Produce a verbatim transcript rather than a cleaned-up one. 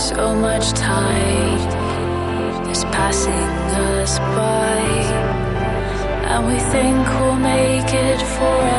So much time is passing us by, and we think we'll make it forever.